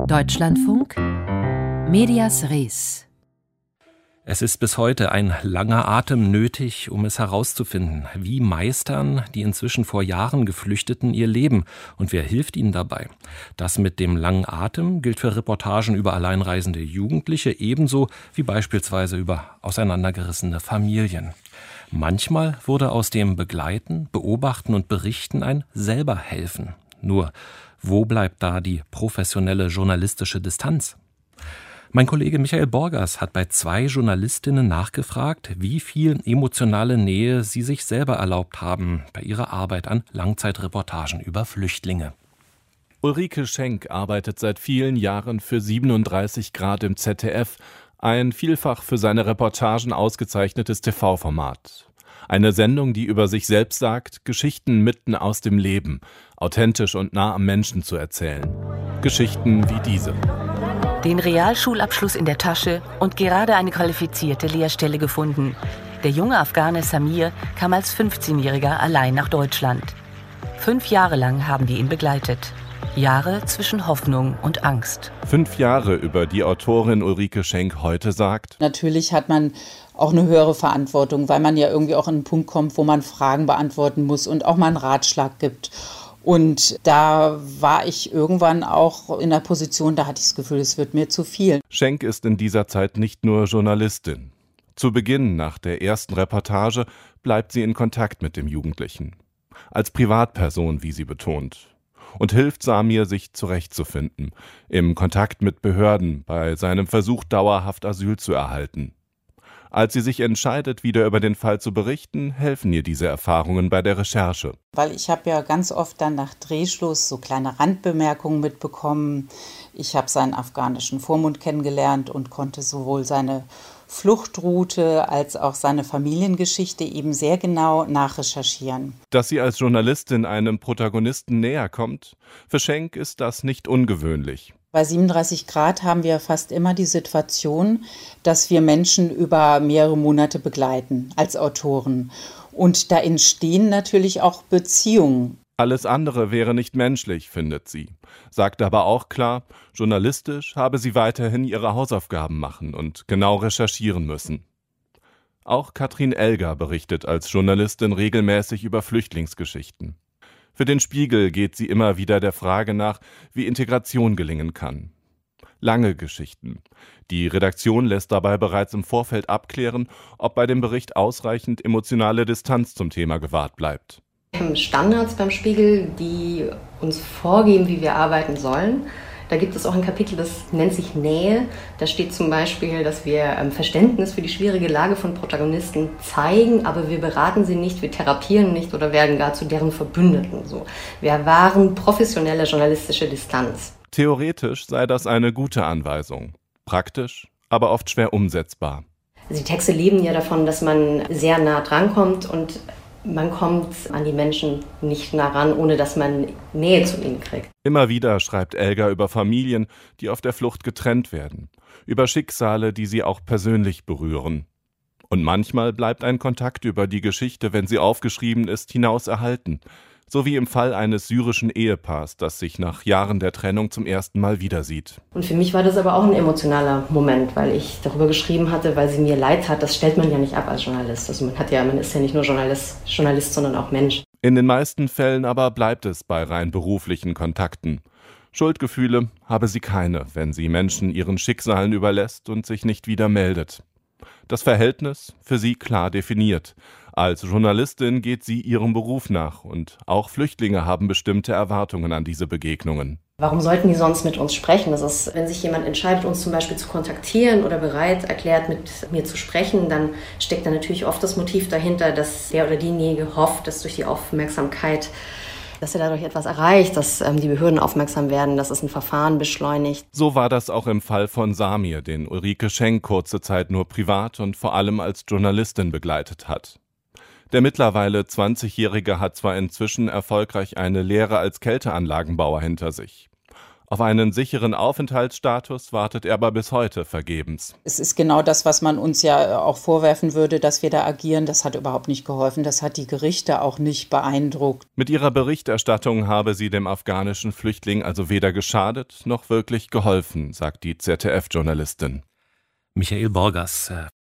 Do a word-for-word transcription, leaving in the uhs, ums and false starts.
Deutschlandfunk Medias Res. Es ist bis heute ein langer Atem nötig, um es herauszufinden. Wie meistern die inzwischen vor Jahren Geflüchteten ihr Leben und wer hilft ihnen dabei? Das mit dem langen Atem gilt für Reportagen über alleinreisende Jugendliche ebenso wie beispielsweise über auseinandergerissene Familien. Manchmal wurde aus dem Begleiten, Beobachten und Berichten ein Selberhelfen. Nur, wo bleibt da die professionelle journalistische Distanz? Mein Kollege Michael Borgers hat bei zwei Journalistinnen nachgefragt, wie viel emotionale Nähe sie sich selber erlaubt haben bei ihrer Arbeit an Langzeitreportagen über Flüchtlinge. Ulrike Schenk arbeitet seit vielen Jahren für siebenunddreißig Grad im Z D F, ein vielfach für seine Reportagen ausgezeichnetes T V-Format. Eine Sendung, die über sich selbst sagt, Geschichten mitten aus dem Leben, authentisch und nah am Menschen zu erzählen. Geschichten wie diese. Den Realschulabschluss in der Tasche und gerade eine qualifizierte Lehrstelle gefunden. Der junge Afghane Samir kam als fünfzehnjähriger allein nach Deutschland. Fünf Jahre lang haben wir ihn begleitet. Jahre zwischen Hoffnung und Angst. Fünf Jahre, über die Autorin Ulrike Schenk heute sagt. Natürlich hat man auch eine höhere Verantwortung, weil man ja irgendwie auch an einen Punkt kommt, wo man Fragen beantworten muss und auch mal einen Ratschlag gibt. Und da war ich irgendwann auch in der Position, da hatte ich das Gefühl, es wird mir zu viel. Schenk ist in dieser Zeit nicht nur Journalistin. Zu Beginn, nach der ersten Reportage, bleibt sie in Kontakt mit dem Jugendlichen. Als Privatperson, wie sie betont. Und hilft Samir, sich zurechtzufinden. Im Kontakt mit Behörden, bei seinem Versuch, dauerhaft Asyl zu erhalten. Als sie sich entscheidet, wieder über den Fall zu berichten, helfen ihr diese Erfahrungen bei der Recherche. Weil ich habe ja ganz oft dann nach Drehschluss so kleine Randbemerkungen mitbekommen. Ich habe seinen afghanischen Vormund kennengelernt und konnte sowohl seine Fluchtroute als auch seine Familiengeschichte eben sehr genau nachrecherchieren. Dass sie als Journalistin einem Protagonisten näher kommt, für Schenk ist das nicht ungewöhnlich. Bei siebenunddreißig Grad haben wir fast immer die Situation, dass wir Menschen über mehrere Monate begleiten als Autoren. Und da entstehen natürlich auch Beziehungen. Alles andere wäre nicht menschlich, findet sie. Sagt aber auch klar, journalistisch habe sie weiterhin ihre Hausaufgaben machen und genau recherchieren müssen. Auch Katrin Elger berichtet als Journalistin regelmäßig über Flüchtlingsgeschichten. Für den Spiegel geht sie immer wieder der Frage nach, wie Integration gelingen kann. Lange Geschichten. Die Redaktion lässt dabei bereits im Vorfeld abklären, ob bei dem Bericht ausreichend emotionale Distanz zum Thema gewahrt bleibt. Wir haben Standards beim Spiegel, die uns vorgeben, wie wir arbeiten sollen. Da gibt es auch ein Kapitel, das nennt sich Nähe. Da steht zum Beispiel, dass wir Verständnis für die schwierige Lage von Protagonisten zeigen, aber wir beraten sie nicht, wir therapieren nicht oder werden gar zu deren Verbündeten. So. Wir wahren professionelle journalistische Distanz. Theoretisch sei das eine gute Anweisung. Praktisch, aber oft schwer umsetzbar. Also die Texte leben ja davon, dass man sehr nah drankommt und man kommt an die Menschen nicht nah ran, ohne dass man Nähe zu ihnen kriegt. Immer wieder schreibt Elger über Familien, die auf der Flucht getrennt werden. Über Schicksale, die sie auch persönlich berühren. Und manchmal bleibt ein Kontakt über die Geschichte, wenn sie aufgeschrieben ist, hinaus erhalten. So wie im Fall eines syrischen Ehepaars, das sich nach Jahren der Trennung zum ersten Mal wieder sieht. Und für mich war das aber auch ein emotionaler Moment, weil ich darüber geschrieben hatte, weil sie mir leid hat. Das stellt man ja nicht ab als Journalist. Also man hat ja, man ist ja nicht nur Journalist, Journalist, sondern auch Mensch. In den meisten Fällen aber bleibt es bei rein beruflichen Kontakten. Schuldgefühle habe sie keine, wenn sie Menschen ihren Schicksalen überlässt und sich nicht wieder meldet. Das Verhältnis für sie klar definiert. Als Journalistin geht sie ihrem Beruf nach und auch Flüchtlinge haben bestimmte Erwartungen an diese Begegnungen. Warum sollten die sonst mit uns sprechen? Das ist, wenn sich jemand entscheidet, uns zum Beispiel zu kontaktieren oder bereit erklärt, mit mir zu sprechen, dann steckt da natürlich oft das Motiv dahinter, dass der oder diejenige hofft, dass durch die Aufmerksamkeit, dass er dadurch etwas erreicht, dass ähm, die Behörden aufmerksam werden, dass es ein Verfahren beschleunigt. So war das auch im Fall von Samir, den Ulrike Schenk kurze Zeit nur privat und vor allem als Journalistin begleitet hat. Der mittlerweile zwanzigjährige hat zwar inzwischen erfolgreich eine Lehre als Kälteanlagenbauer hinter sich. Auf einen sicheren Aufenthaltsstatus wartet er aber bis heute vergebens. Es ist genau das, was man uns ja auch vorwerfen würde, dass wir da agieren. Das hat überhaupt nicht geholfen. Das hat die Gerichte auch nicht beeindruckt. Mit ihrer Berichterstattung habe sie dem afghanischen Flüchtling also weder geschadet noch wirklich geholfen, sagt die Z D F-Journalistin. Michael Borgers